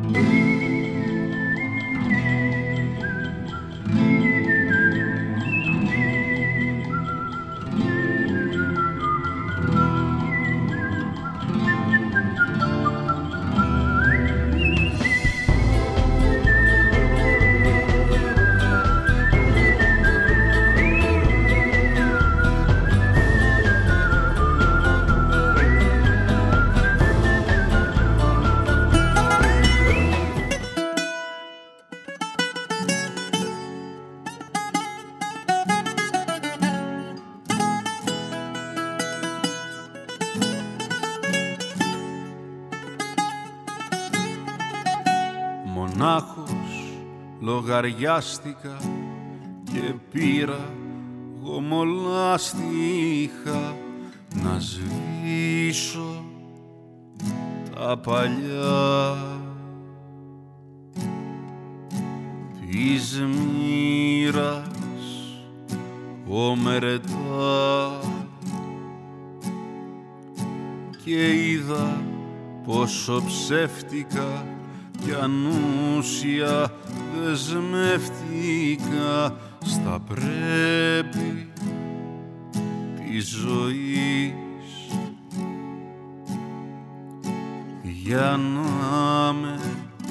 Μονάχος λογαριάστηκα και πήρα γομολάστιχα να σβήσω τα παλιά της μοίρας ομερετά και είδα πόσο ψεύτικα κι ανούσια δεσμεύτηκα στα πρέπει της ζωής για να με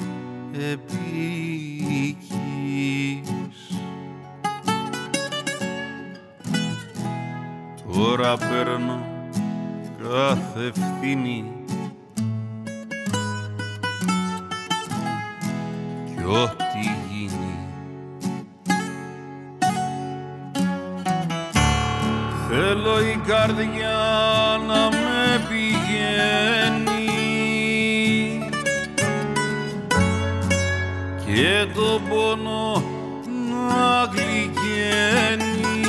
επίκης. Τώρα παίρνω κάθε ευθύνη κι ό,τι γίνει θέλω η καρδιά να με πηγαίνει και το πόνο να γλυκαίνει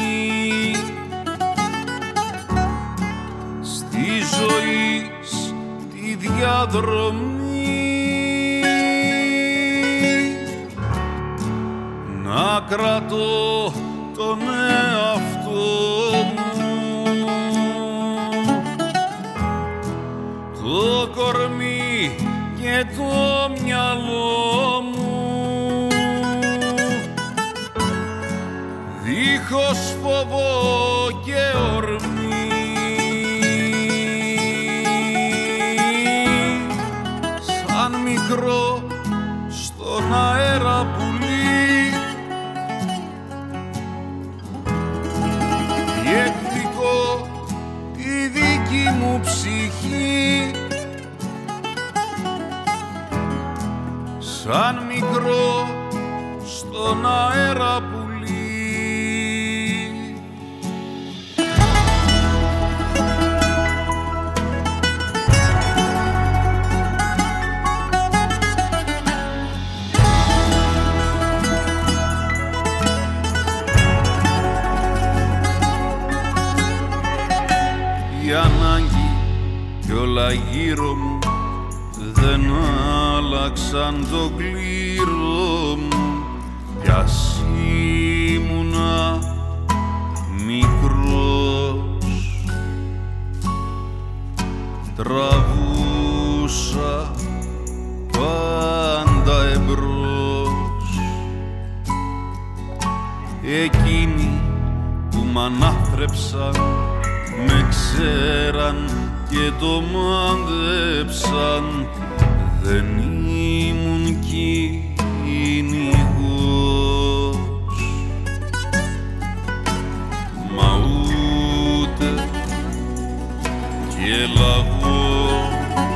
στη ζωή τη διαδρομή να κρατώ τον εαυτό μου, το κορμί και το μυαλό μου δίχως φόβο και ορμή σαν μικρό στον αέρα πουλί διεκδικώ τη δική μου ψυχή σαν μικρό στον αέρα πουλί. Η ανάγκη κι όλα γύρω μου δεν άλλαξαν το κλήρο μου κι ας ήμουνα μικρός τραβούσα πάντα εμπρός εκείνοι που μ' ανάθρεψαν με ξέραν και το μάντεψαν δεν ήμουν κυνηγός μα ούτε και λαγός.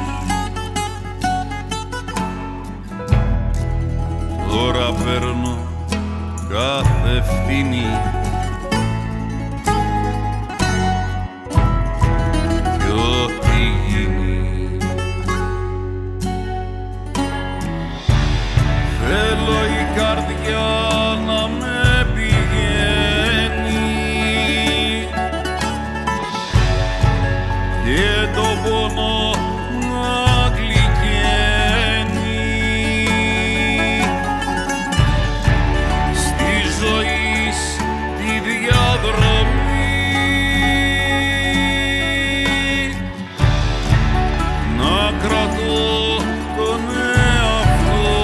Τώρα παίρνω κάθε ευθύνη καρδιά να με πηγαίνει και το πόνο να γλυκαίνει στη ζωή τη διαδρομή να κρατώ τον εαυτό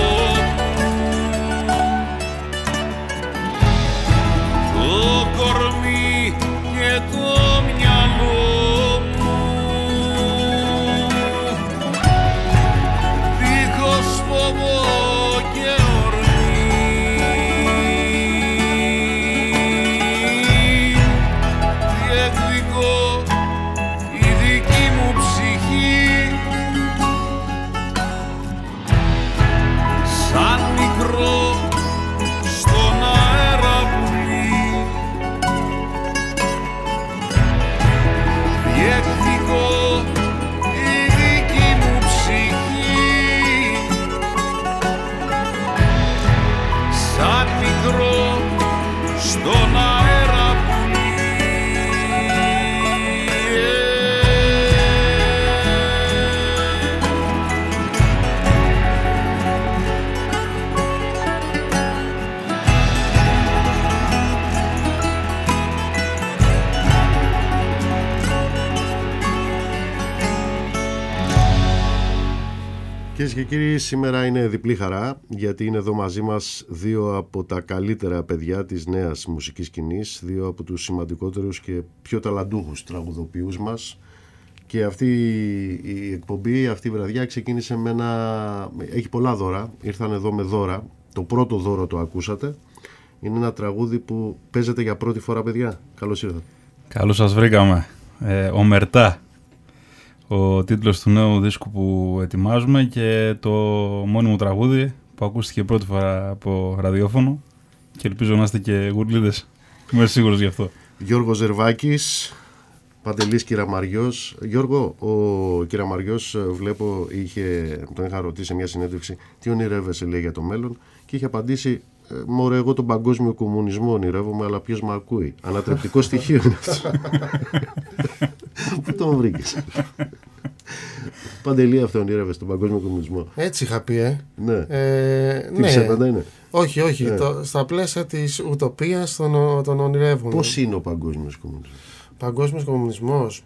Κυρίες και κύριοι, σήμερα είναι διπλή χαρά, γιατί είναι εδώ μαζί μας δύο από τα καλύτερα παιδιά της νέας μουσικής σκηνής, δύο από τους σημαντικότερους και πιο ταλαντούχους τραγουδοποιούς μας. Και αυτή η εκπομπή, αυτή η βραδιά ξεκίνησε με έχει πολλά δώρα, ήρθαν εδώ με δώρα. Το πρώτο δώρο το ακούσατε. Είναι ένα τραγούδι που παίζετε για πρώτη φορά, παιδιά. Καλώς ήρθατε. Καλώς σας βρήκαμε. Ομερτά. Ο τίτλος του νέου δίσκου που ετοιμάζουμε και το μόνιμο τραγούδι που ακούστηκε πρώτη φορά από ραδιόφωνο και ελπίζω να είστε και γουρλίδες. Είμαι σίγουρος γι' αυτό. Γιώργος Ζερβάκης, Παντελής Κυραμαριός. Γιώργο, ο Κυραμαριός βλέπω τον είχα ρωτήσει σε μια συνέντευξη τι ονειρεύεσαι, λέει, για το μέλλον, και είχε απαντήσει: μωρέ, εγώ τον παγκόσμιο κομμουνισμό ονειρεύομαι, αλλά ποιος με ακούει? Ανατρεπτικό στοιχείο είναι αυτό. Πού τον βρήκες? Παντελή, αυτό ονειρεύεσαι, τον παγκόσμιο κομμουνισμό? Έτσι είχα πει, Ναι. Τι ναι. ψέματα είναι? Όχι. Ναι. Στα πλαίσια της ουτοπίας τον ονειρεύομαι. Πώς είναι ο παγκόσμιος κομμουνισμός? Παγκόσμιος κομμουνισμός.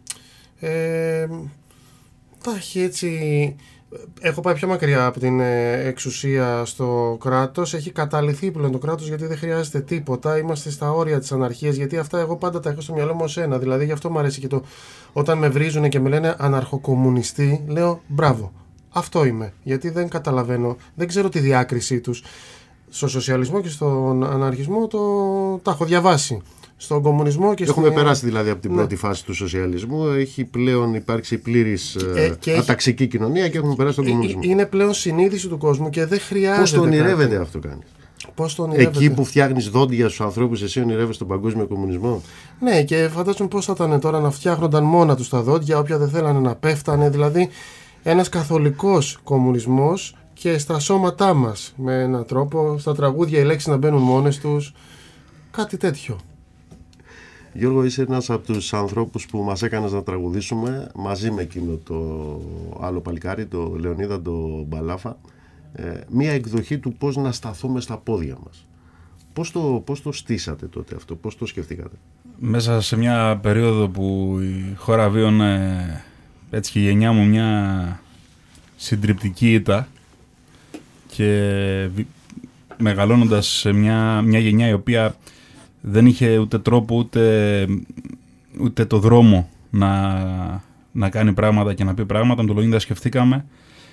Έχει έτσι. Έχω πάει πιο μακριά από την εξουσία στο κράτος. Έχει καταλυθεί πλέον το κράτος, γιατί δεν χρειάζεται τίποτα. Είμαστε στα όρια της αναρχίας. Γιατί αυτά εγώ πάντα τα έχω στο μυαλό μου ως ένα. Δηλαδή, γι' αυτό μου αρέσει και όταν με βρίζουν και με λένε αναρχοκομμουνιστή, λέω μπράβο. Αυτό είμαι. Γιατί δεν καταλαβαίνω, δεν ξέρω τη διάκρισή τους. Στο σοσιαλισμό και στον αναρχισμό τα έχω διαβάσει. Στον κομμουνισμό και έχουμε περάσει δηλαδή από την πρώτη φάση του σοσιαλισμού. Έχει πλέον υπάρξει πλήρης αταξική κοινωνία και έχουμε περάσει στον κομμουνισμό. Είναι πλέον συνείδηση του κόσμου και δεν χρειάζεται. Πώς το ονειρεύεται αυτό κάνεις? Πώς το ονειρεύεται? Εκεί που φτιάχνεις δόντια στους ανθρώπους, εσύ ονειρεύεσαι τον παγκόσμιο κομμουνισμό? Ναι, και φαντάζομαι πώς θα ήταν τώρα να φτιάχνονταν μόνα τους τα δόντια, όποια δεν θέλανε να πέφτανε. Δηλαδή, ένας καθολικός κομμουνισμός και στα σώματά μας. Με έναν τρόπο, στα τραγούδια οι λέξεις να μπαίνουν μόνες τους. Κάτι τέτοιο. Γιώργο, είσαι ένας από τους ανθρώπους που μας έκανες να τραγουδήσουμε μαζί με εκείνο το άλλο παλικάρι, το Λεωνίδα, το Μπαλάφα, μία εκδοχή του πώς να σταθούμε στα πόδια μας. Πώς το στήσατε τότε αυτό, πώς το σκεφτήκατε? Μέσα σε μια περίοδο που η χώρα βίωνε, έτσι και η γενιά μου, μια συντριπτική ήττα, και μεγαλώνοντας σε μια γενιά η οποία δεν είχε ούτε τρόπο ούτε το δρόμο να κάνει πράγματα και να πει πράγματα, με το Λεωνίδα σκεφτήκαμε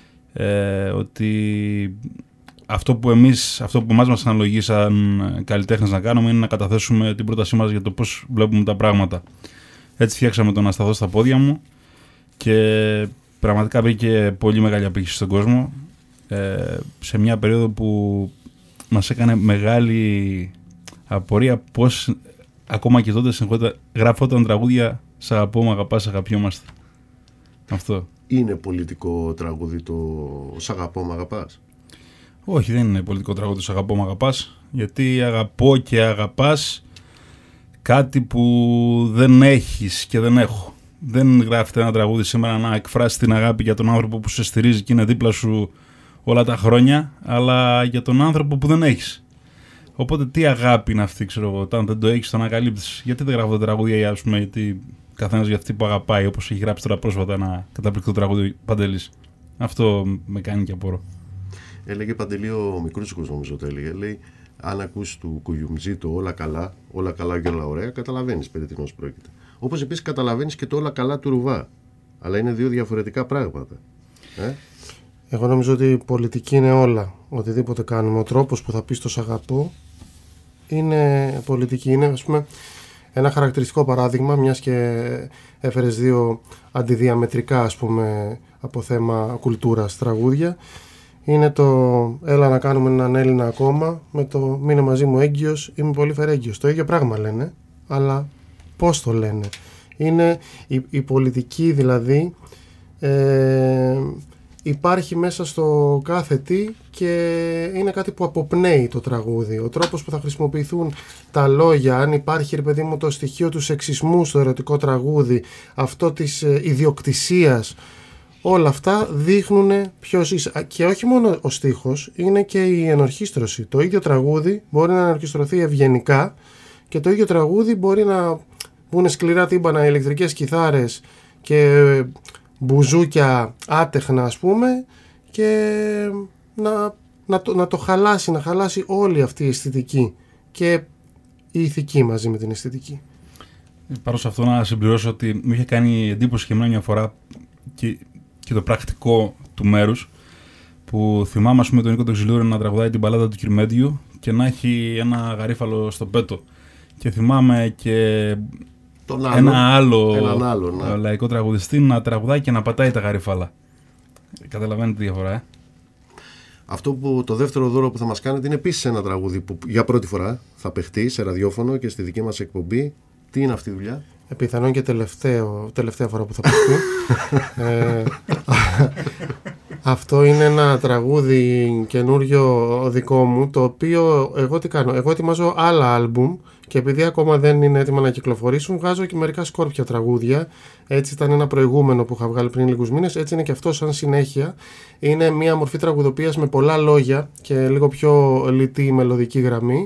ότι αυτό που εμάς μας αναλογεί σαν καλλιτέχνες να κάνουμε είναι να καταθέσουμε την πρότασή μας για το πώς βλέπουμε τα πράγματα. Έτσι φτιάξαμε το «Να σταθώ στα πόδια μου» και πραγματικά βρήκε πολύ μεγάλη απήχηση στον κόσμο, σε μια περίοδο που μας έκανε μεγάλη απορία πώς ακόμα και τότε γράφονταν τραγούδια «Σ' αγαπώ, μ' αγαπάς, αγαπιόμαστε». Αυτό. Είναι πολιτικό τραγούδι το «Σ' αγαπώ, μ' αγαπάς»? Όχι, δεν είναι πολιτικό τραγούδι το «Σ' αγαπώ, μ' αγαπάς», γιατί αγαπώ και αγαπάς κάτι που δεν έχεις και δεν έχω. Δεν γράφεται ένα τραγούδι σήμερα να εκφράσει την αγάπη για τον άνθρωπο που σε στηρίζει και είναι δίπλα σου όλα τα χρόνια, αλλά για τον άνθρωπο που δεν έχεις. Οπότε τι αγάπη είναι αυτή, ξέρω εγώ, όταν δεν το έχεις, το ανακαλύπτεις? Γιατί δεν γράφονται τραγούδια, ας πούμε, γιατί καθένας για αυτή που αγαπάει, όπως έχει γράψει τώρα πρόσφατα ένα καταπληκτικό τραγούδι Παντελής. Αυτό με κάνει και απορώ. Έλεγε Παντελή, ο Μικρούτσικος νομίζω το έλεγε, λέει, αν ακούσεις του Κουγιουμτζή το όλα καλά και όλα ωραία, καταλαβαίνεις περί τίνος πρόκειται. Όπως επίσης καταλαβαίνεις και το όλα καλά του Ρουβά. Αλλά είναι δύο διαφορετικά πράγματα. Εγώ νομίζω ότι η πολιτική είναι όλα. Οτιδήποτε κάνουμε. Ο τρόπος που θα πεις το «σ' αγαπώ» είναι πολιτική. Είναι, ας πούμε, ένα χαρακτηριστικό παράδειγμα, μιας και έφερες δύο αντιδιαμετρικά, ας πούμε, από θέμα κουλτούρας τραγούδια. Είναι το «Έλα να κάνουμε έναν Έλληνα ακόμα» με το «Μείνε μαζί μου έγκυος, είμαι πολύ φερέγγιος». Το ίδιο πράγμα λένε, αλλά πώς το λένε? Είναι η πολιτική, δηλαδή υπάρχει μέσα στο κάθε τι και είναι κάτι που αποπνέει το τραγούδι. Ο τρόπος που θα χρησιμοποιηθούν τα λόγια, αν υπάρχει, ρε παιδί μου, το στοιχείο του σεξισμού στο ερωτικό τραγούδι, αυτό της ιδιοκτησίας, όλα αυτά δείχνουν ποιος είσαι. Και όχι μόνο ο στίχος, είναι και η ενορχήστρωση. Το ίδιο τραγούδι μπορεί να ενορχιστρωθεί ευγενικά και το ίδιο τραγούδι μπορεί να βγουν σκληρά τύμπανα, ηλεκτρικές κιθάρες και μπουζούκια άτεχνα, ας πούμε, και να το χαλάσει, να χαλάσει όλη αυτή η αισθητική και η ηθική μαζί με την αισθητική. Πάνω σε αυτό να συμπληρώσω ότι μου είχε κάνει εντύπωση και εμένα μια φορά και το πρακτικό του μέρους, που θυμάμαι, ας πούμε, τον Νίκο τον Ξυλούρη να τραγουδάει την μπαλάδα του Κυρμέντιου και να έχει ένα γαρίφαλο στο πέτο. Και θυμάμαι και ένα άλλο λαϊκό τραγουδιστή να τραγουδάει και να πατάει τα γαρίφαλα. Καταλαβαίνετε τη διαφορά, Αυτό που το δεύτερο δώρο που θα μας κάνετε είναι επίσης ένα τραγούδι που για πρώτη φορά θα παιχτεί σε ραδιόφωνο και στη δική μας εκπομπή. Τι είναι αυτή η δουλειά? Πιθανόν και τελευταία φορά που θα παιχτεί. Αυτό είναι ένα τραγούδι καινούριο δικό μου, το οποίο εγώ τι κάνω? Εγώ ετοιμάζω άλλα άλμπουμ και επειδή ακόμα δεν είναι έτοιμα να κυκλοφορήσουν, βγάζω και μερικά σκόρπια τραγούδια. Έτσι ήταν ένα προηγούμενο που είχα βγάλει πριν λίγους μήνες, έτσι είναι και αυτό σαν συνέχεια. Είναι μια μορφή τραγουδοποίησης με πολλά λόγια και λίγο πιο λιτή μελωδική γραμμή.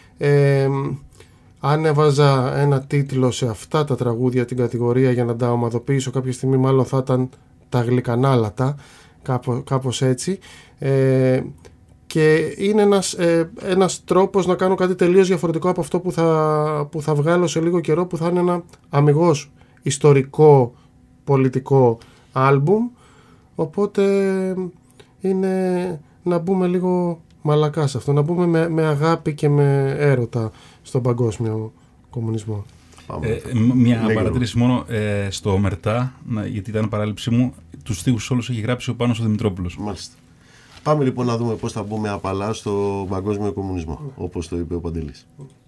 Αν έβαζα ένα τίτλο σε αυτά τα τραγούδια, την κατηγορία, για να τα ομαδοποιήσω κάποια στιγμή, μάλλον θα ήταν τα γλυκανάλατα, κάπως έτσι. Και είναι ένας τρόπος να κάνω κάτι τελείως διαφορετικό από αυτό που θα βγάλω σε λίγο καιρό, που θα είναι ένα αμιγώς ιστορικό πολιτικό άλμπουμ. Οπότε είναι να μπούμε λίγο μαλακά σε αυτό, να μπούμε με αγάπη και με έρωτα στον παγκόσμιο κομμουνισμό. Μια παρατήρηση μόνο στο Ομερτά, γιατί ήταν παράληψή μου, τους στίχους όλους έχει γράψει ο Πάνος ο Δημητρόπουλος. Μάλιστα. Πάμε λοιπόν να δούμε πώς θα μπούμε απαλά στο παγκόσμιο κομμουνισμό, όπως το είπε ο Παντελής.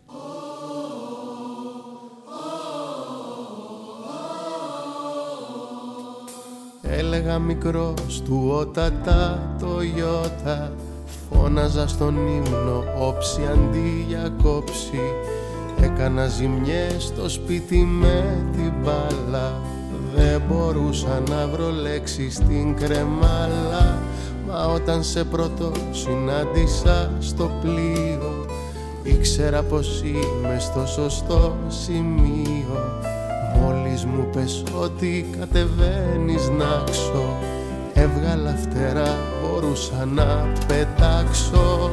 Έλεγα μικρός του ότατα το γιώτα, φώναζα στον ύμνο όψη αντί για κόψη. Έκανα ζημιές στο σπίτι με την μπάλα, δεν μπορούσα να βρω λέξεις στην κρεμάλα. Μα όταν σε πρώτο συνάντησα στο πλοίο, ήξερα πως είμαι στο σωστό σημείο. Μόλις μου πες ότι κατεβαίνεις νάξω, έβγαλα φτερά, μπορούσα να πετάξω.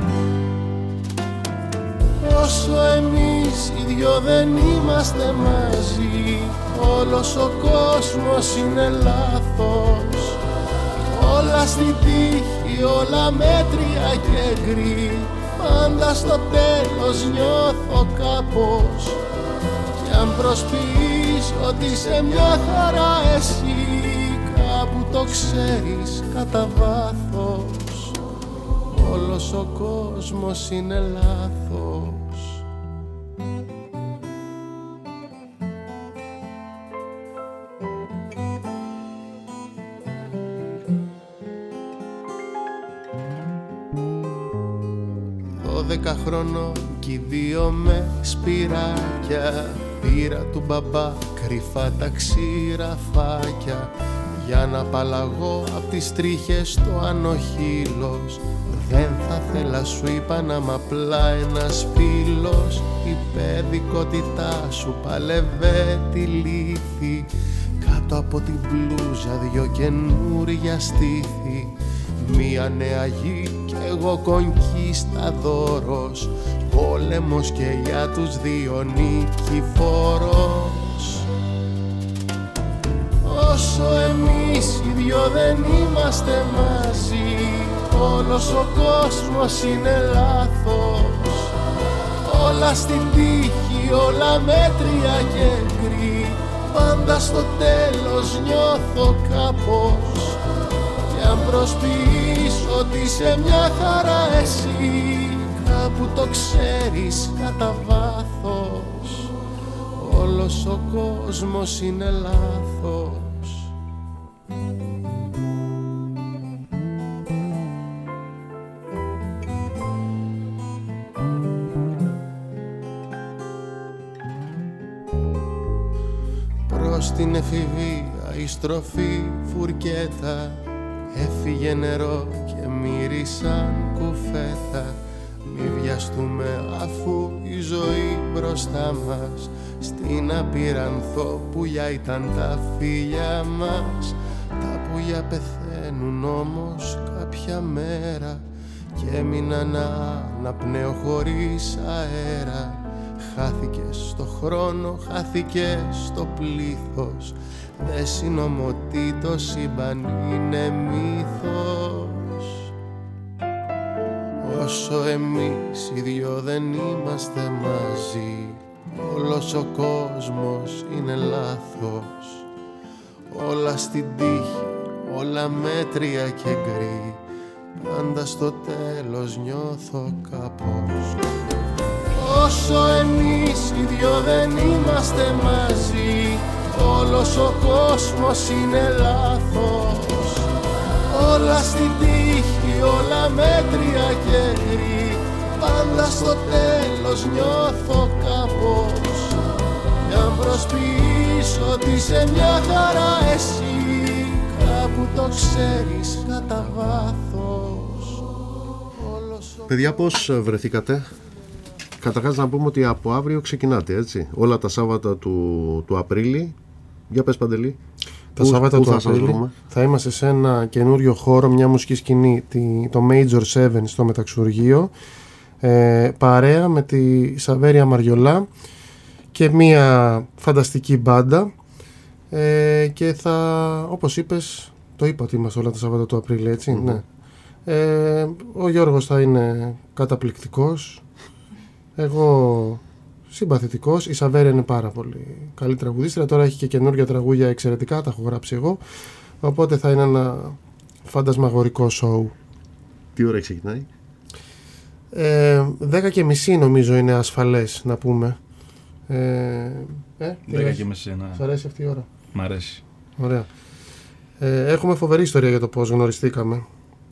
Όσο εμείς οι δυο δεν είμαστε μαζί, όλος ο κόσμος είναι λάθος. Όλα στην τύχη, όλα μέτρια και γκρι, πάντα στο τέλος νιώθω κάπως. Κι αν προσποιείς ότι είσαι μια χαρά εσύ, κάπου το ξέρεις κατά βάθος, όλος ο κόσμος είναι λάθος. 12 χρονών κι οι δύο με σπυράκια, πήρα του μπαμπά κρυφά τα ξηραφάκια, για να απαλλαγώ απ' τις τρίχες το ανοχήλος. Δεν θα θέλα, σου είπα, να μ' απλά ένας φίλος. Η παιδικότητά σου παλεύε τη λύθη, κάτω από την μπλούζα δυο καινούρια στήθη. Μία νέα γη κι εγώ κονκίσταδόρος, πόλεμος και για τους δύο νικηφόρος. Όσο εμείς οι δυο δεν είμαστε μαζί, όλος ο κόσμος είναι λάθος. Όλα στην τύχη, όλα μέτρια και γκρι, πάντα στο τέλος νιώθω κάπως. Κι αν προσποιείς ότι είσαι μια χαρά εσύ, κάπου το ξέρεις κατά βάθος, όλος ο κόσμος είναι λάθος. Προς την εφηβεία η στροφή φουρκέτα, έφυγε νερό και μύρισαν κουφέτα. Μη βιαστούμε αφού η ζωή μπροστά μας, στην απειρανθό πουλιά ήταν τα φίλια μας. Τα πουλιά πεθαίνουν φτάνουν όμως κάποια μέρα και έμεινα να αναπνέω χωρίς αέρα. Χάθηκες στο χρόνο, χάθηκες στο πλήθος. Δεν συνομωτεί το σύμπαν, είναι μύθος. Όσο εμείς οι δυο δεν είμαστε μαζί, όλος ο κόσμος είναι λάθος. Όλα στην τύχη, όλα μέτρια και γκρι, πάντα στο τέλος νιώθω κάπως. Όσο εμείς οι δυο δεν είμαστε μαζί, όλος ο κόσμος είναι λάθος. Όλα στην τύχη, όλα μέτρια και γκρι, πάντα στο τέλος νιώθω κάπως. Κι αν προσποιείς ότι είσαι μια χαρά εσύ, κάπου το ξέρεις κατά βάθος. Παιδιά, πώς βρεθήκατε? Καταρχάς να πούμε ότι από αύριο ξεκινάτε, έτσι, όλα τα Σάββατα του Απρίλη. Για πες, Παντελή. Τα Σάββατα του Απρίλη θα είμαστε σε ένα καινούριο χώρο, μια μουσική σκηνή, το Major 7 στο Μεταξουργείο, παρέα με τη Σαβέρια Μαριολά και μια φανταστική μπάντα, και θα, όπως είπες, το είπα ότι είμαστε όλα τα Σάββατα του Απρίλη, έτσι, ναι. Ο Γιώργος θα είναι καταπληκτικός, εγώ συμπαθητικός, η Σαβέρια είναι πάρα πολύ καλή τραγουδίστρια, τώρα έχει και καινούργια τραγούδια εξαιρετικά, τα έχω γράψει εγώ, οπότε θα είναι ένα φαντασμαγορικό σοου. Τι ώρα ξεκινάει? 10:30 νομίζω είναι ασφαλές να πούμε. 10:30, ναι. Σ' αρέσει αυτή η ώρα? Μ' αρέσει. Ωραία. Έχουμε φοβερή ιστορία για το πώς γνωριστήκαμε.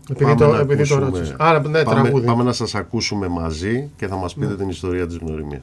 Πάμε να σας ακούσουμε μαζί και θα μας πείτε την ιστορία της γνωριμίας.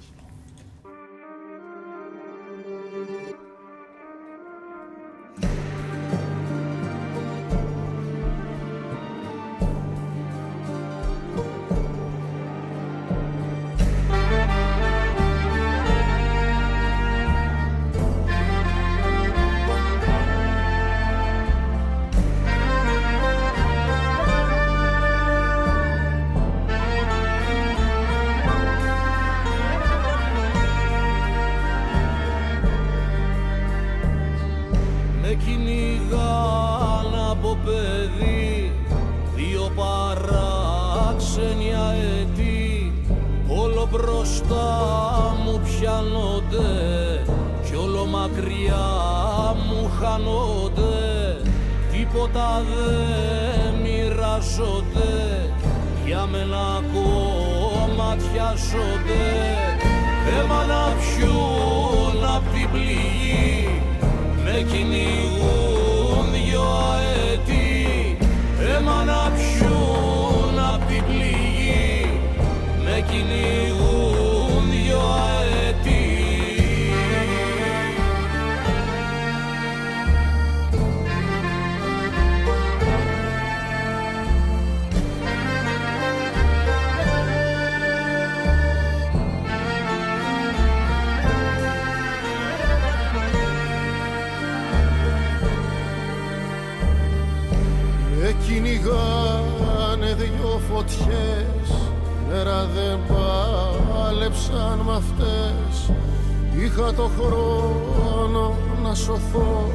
Κυνηγάνε δυο φωτιές, μέρα δεν πάλεψαν μ' αυτές. Είχα το χρόνο να σωθώ,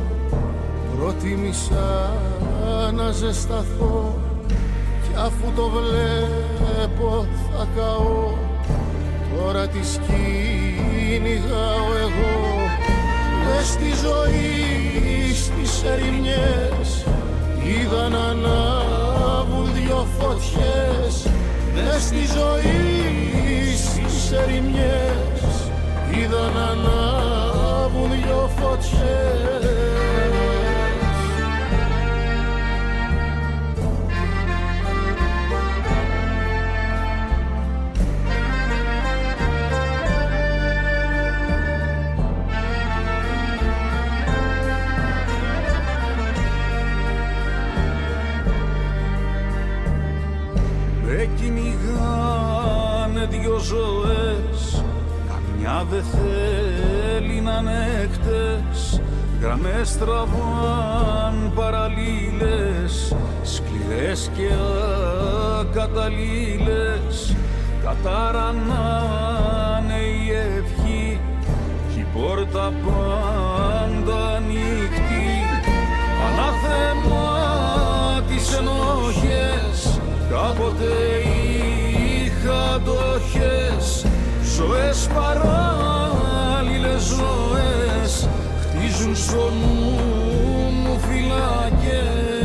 προτίμησα να ζεσταθώ. Κι αφού το βλέπω θα καώ, τώρα τη κυνηγάω εγώ. Μες στη ζωή στις ερημιές είδα να ανάβουν δυο φωτιές. Μες στη ζωή στις ερημιές είδα να ανάβουν δυο φωτιές. Κυνηγάνε δυο ζωές, καμιά δε θέλει να είναι χτες. Γραμμές τραβάν παραλλήλες, λες και ακαταλήλες καταρανάνε η ευχή κι η πόρτα πάντα ανοιχτή. Ανάθεμα τις ενοχές κάποτε είχα αντοχές, ζωές παράλληλες ζωές χτίζουν στο νου μου φυλακές.